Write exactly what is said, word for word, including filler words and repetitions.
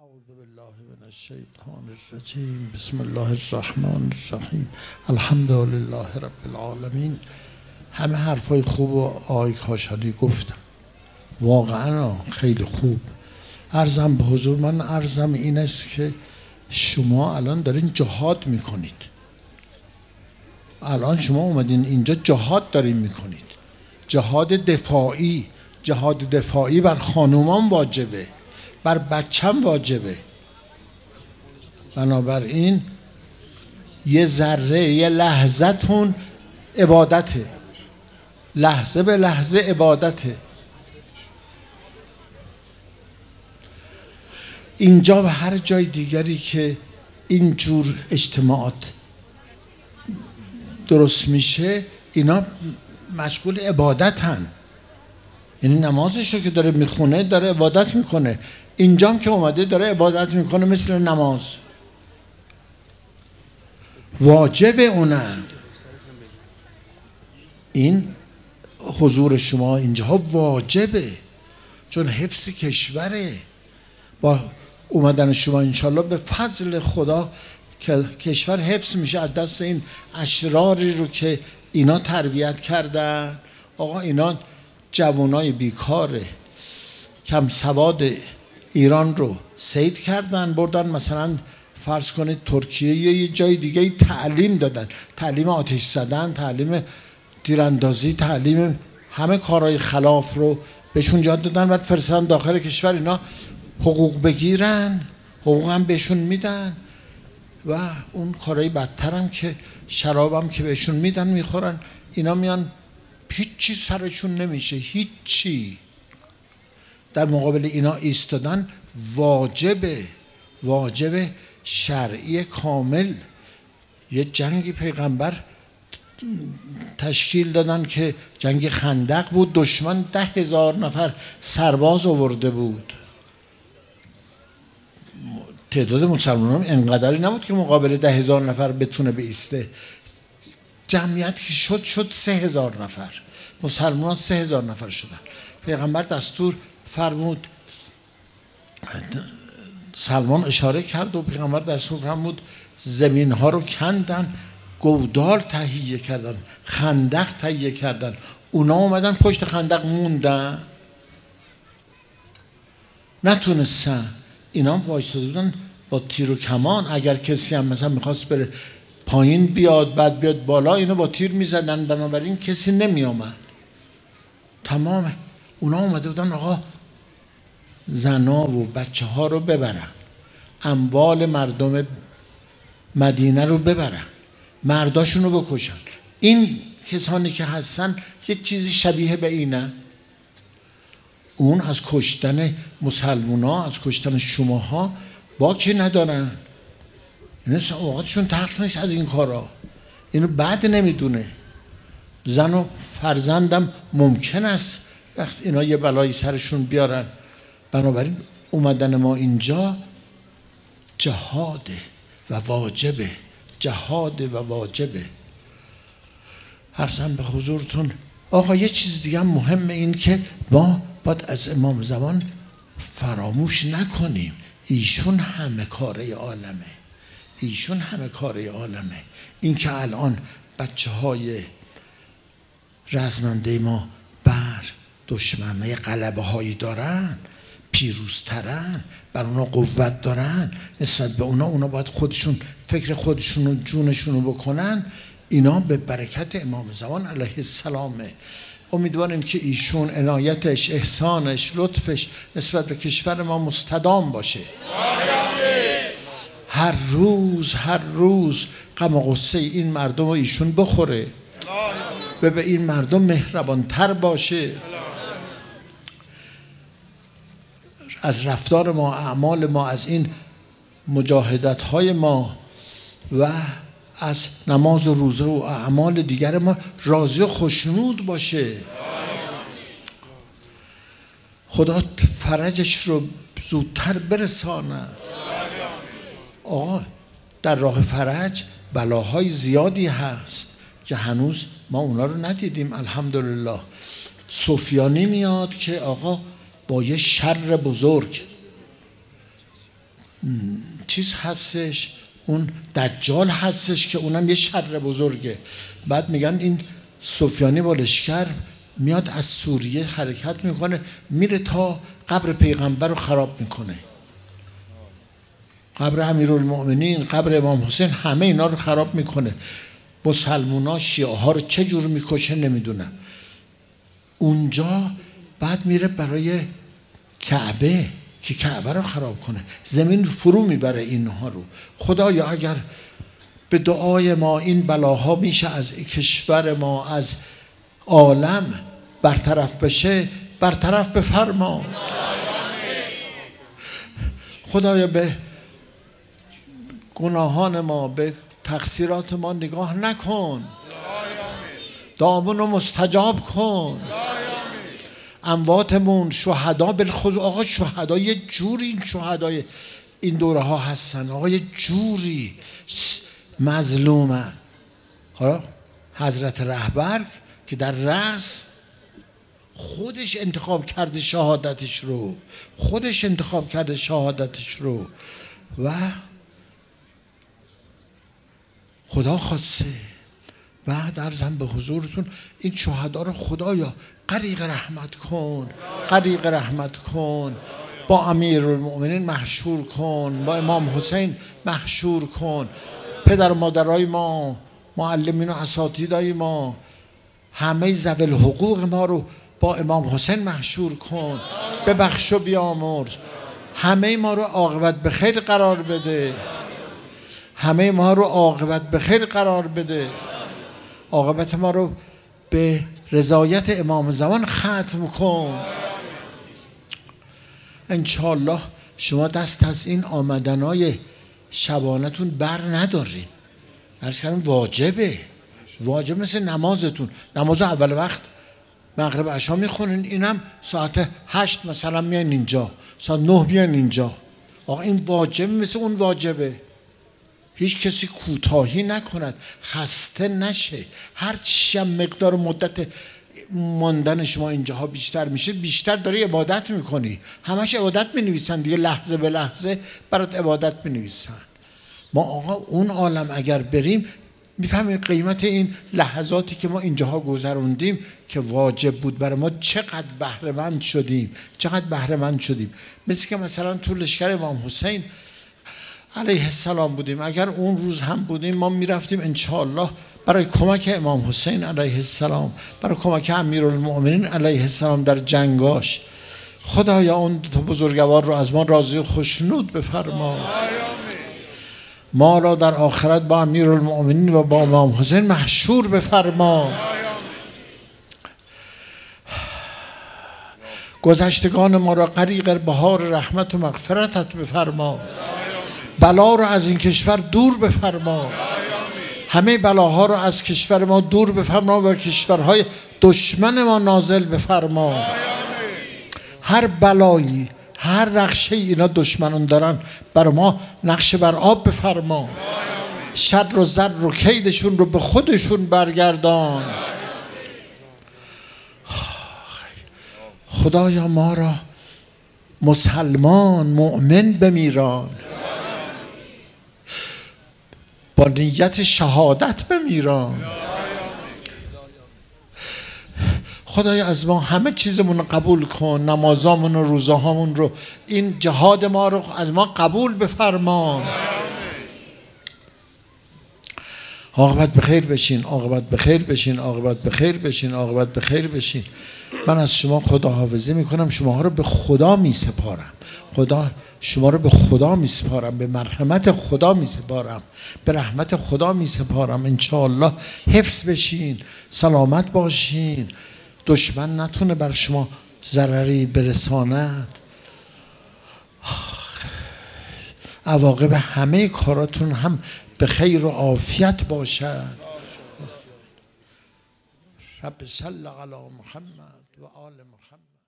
اعوذ بالله من الشیطان الرجیم بسم الله الرحمن الرحیم الحمد لله رب العالمین. همه حرفای خوب و آقای کاشانی گفتم، واقعا خیلی خوب. عرضم به حضور من عرضم این است که شما الان دارین جهاد میکنید. الان شما اومدین اینجا جهاد دارین میکنید، جهاد دفاعی. جهاد دفاعی بر خانومان واجبه، بر بچم واجبه. بنابراین یه ذره یه لحظتون عبادته، لحظه به لحظه عبادته. اینجا و هر جای دیگری که اینجور اجتماعات درست میشه اینا مشغول عبادتن، یعنی نمازش رو که داره میخونه داره عبادت میکنه. اینجام که اومده داره عبادت میکنه مثل نماز، واجب اونم. این حضور شما اینجا واجبه، چون حفظ کشوره. با اومدن شما انشالله به فضل خدا که کشور حفظ میشه از دست این اشراری رو که اینا تربیت کردن. آقا اینا جوانای بیکاره کم سواد ایران رو صید کردن، بردن مثلا فرض کنید ترکیه یا یه جای دیگه تعلیم دادن، تعلیم آتش زدن، تعلیم تیراندازی، تعلیم همه کارهای خلاف رو بهشون یاد دادن، بعد فرستادن داخل کشور. اینا حقوق بگیرن، حقوق هم بهشون میدن و اون کارهای بدتر هم که شراب هم که بهشون میدن میخورن. اینا میان هیچی سرشون نمیشه، هیچی. در مقابل اینا ایستادن واجبه، واجب شرعی کامل. یه جنگی پیغمبر تشکیل دادن که جنگ خندق بود، دشمن ده هزار نفر سرباز آورده بود. تعداد مسلمانان انقدری نبود که مقابل ده هزار نفر بتونه بایسته. جمعیت که شد شد سه هزار نفر، مسلمان سه هزار نفر شدن. پیغمبر دستور فرمود، سلمان اشاره کرد و پیغمبر دستور فرمود زمین ها رو کندن، گودال تهیه کردن، خندق تهیه کردن. اونا اومدن پشت خندق موندن، نتونستن. اینا وایساده بودن با تیر و کمان. اگر کسی هم مثلا میخواست بره پایین بیاد بعد بیاد بالا، اینو با تیر میزدن، بنابراین کسی نمی آمد. تمام اونا اومده بودن آقا زنا و بچه ها رو ببرن، اموال مردم مدینه رو ببرن، مرداشون رو بکشن. این کسانی که هستن یه چیزی شبیه به اینه. اون از کشتن مسلمان ها، از کشتن شماها باکی ندارن. این اوقاتشون ترک نیست از این کارا. اینو بعد نمیدونه. زن و فرزندم ممکن است وقت اینا یه بلایی سرشون بیارن. بنابراین اومدن ما اینجا جهاده و واجبه، جهاده و واجبه. عرضم به حضورتون آقا یه چیز دیگه هم مهمه، این که ما باید از امام زمان فراموش نکنیم. ایشون همه کاره عالمه، ایشون همه کاره عالمه. این که الان بچه های رزمنده ما بر دشمنه غلبه هایی دارن، پیروزترن، بر اونا قوت دارن، نسبت به اونا اونا باید خودشون فکر خودشون و جونشون رو بکنن. اینا به برکت امام زمان علیه السلامه. امیدواریم که ایشون عنایتش، احسانش، لطفش نسبت به کشور ما مستدام باشه. هر روز هر روز غم و غصه این مردم رو ایشون بخوره و به این مردم مهربانتر باشه. از رفتار ما، اعمال ما، از این مجاهدت های ما و از نماز و روزه و اعمال دیگر ما راضی و خوشنود باشه. خدا فرجش رو زودتر برساند. آقا در راه فرج بلاهای زیادی هست که هنوز ما اونا رو ندیدیم. الحمدلله سفیانی میاد که آقا با یه شر بزرگ چیز هستش، اون دجال هستش که اونم یه شر بزرگه. بعد میگن این سفیانی با لشکر میاد از سوریه حرکت میکنه میره تا قبر پیغمبر رو خراب میکنه، قبر امیرالمؤمنین، قبر امام حسین، همه اینا رو خراب میکنه. مسلمونا شیعه ها رو چه جور میکشه نمیدونم. اونجا بعد میره برای کعبه که کعبه رو خراب کنه، زمین فرو میبره اینها رو. خدایا اگر به دعای ما این بلاها میشه از کشور ما، از عالم برطرف بشه، برطرف بفرما. خدایا به گناهان ما، به تقصیرات ما نگاه نکن، دعامون رو مستجاب کن. امواتمون، شهدا بالخصوص، آقا شهدا یه جوری این شهدای این دوره ها هستن آقا، یه جوری مظلومن. حالا حضرت رهبر که در رأس خودش انتخاب کرده شهادتش رو، خودش انتخاب کرده شهادتش رو و خدا خواسته. بعد عرضم به حضورتون این شهدا رو خدایا غریق رحمت کن، غریق رحمت کن، با امیرالمؤمنین محشور کن، با امام حسین محشور کن، پدر و مادرای ما، معلمین و اساتیدای ما، همه ذوی الحقوق ما رو با امام حسین محشور کن، ببخش و بیامرز، همه ما رو عاقبت به خیر قرار بده، همه ما رو عاقبت به خیر قرار بده، عاقبت ما رو به رضایت امام زمان ختم کن. انشاءالله شما دست از این آمدنای شبانتون بر ندارین. عرض کردم واجبه، واجب مثل نمازتون، نماز اول وقت مغرب عشا میخونین، اینم ساعت هشت مثلا میان اینجا، ساعت نه بیان اینجا. آقا این واجب مثل اون واجبه، هیچ کسی کوتاهی نکند، خسته نشه. هر چی مقدار مدت ماندن شما اینجاها بیشتر میشه، بیشتر داری عبادت میکنی. همش عبادت مینویسن دیگه، لحظه به لحظه برات عبادت مینویسن. ما آقا اون عالم اگر بریم میفهمیم قیمت این لحظاتی که ما اینجاها گذروندیم که واجب بود برای ما، چقدر بهره مند شدیم، چقدر بهره مند شدیم. مثل که مثلا تو لشکر امام حسین علیه السلام بودیم، اگر اون روز هم بودیم ما میرفتیم انشاءالله برای کمک امام حسین علیه السلام، برای کمک امیرالمؤمنین علیه السلام در جنگاش. خدایا اون دو بزرگوار رو از ما راضی و خوشنود بفرما، ما را در آخرت با امیرالمؤمنین و با امام حسین محشور بفرما. گذشتگان ما را غریق بهار رحمت و مغفرتت بفرما، بلا را از این کشور دور بفرما، همه بلاها را از کشور ما دور بفرما و کشورهای دشمن ما نازل بفرما. هر بلایی، هر رخشه اینا دشمنان دارن بر ما نقشه بر آب بفرما، شر و زر و کیدشون رو به خودشون برگردان. خدایا ما را مسلمان مؤمن بمیران، با نیت شهادت بمیران. خدایا از ما همه چیزمون رو قبول کن، نمازامون و روزاهامون رو، این جهاد ما رو از ما قبول بفرما. عاقبت بخیر بشین، عاقبت بخیر بشین، عاقبت بخیر بشین، عاقبت بخیر بشین. من از شما خداحافظی میکنم، شما رو به خدا میسپارم، خدا شما رو به خدا میسپارم، به مرحمت خدا میسپارم، به رحمت خدا میسپارم. انشاءالله حفظ بشین، سلامت باشین، دشمن نتونه بر شما ضرری برساند. عواقب همه کاراتون هم به خیر و عافیت باشد. رب صل علی محمد و آل محمد.